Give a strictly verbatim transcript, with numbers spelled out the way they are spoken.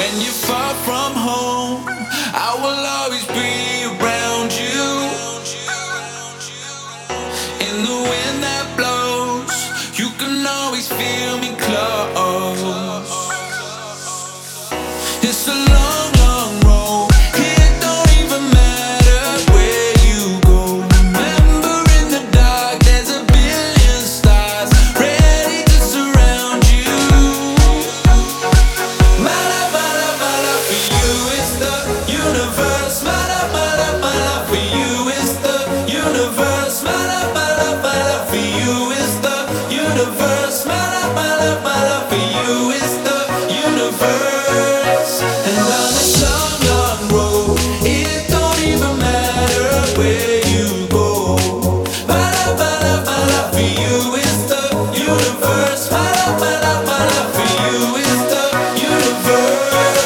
When you're far from home, I will always be around you. In the wind that blows, you can always feel me close. It's a long, long road. It don't even matter where you go. Remember in the dark, there's a billion stars ready to surround you. Mala, mala, mala, for you it's the universe. Mala, mala, mala, for you it's the universe. Mala, mala, mala, for you it's the universe. Mala, mala, mala, for you it's the universe. And on this long, long road, it don't even matter where you go. Mala, mala, mala, for you it's the universe. Mala, mala, mala, for you it's the universe.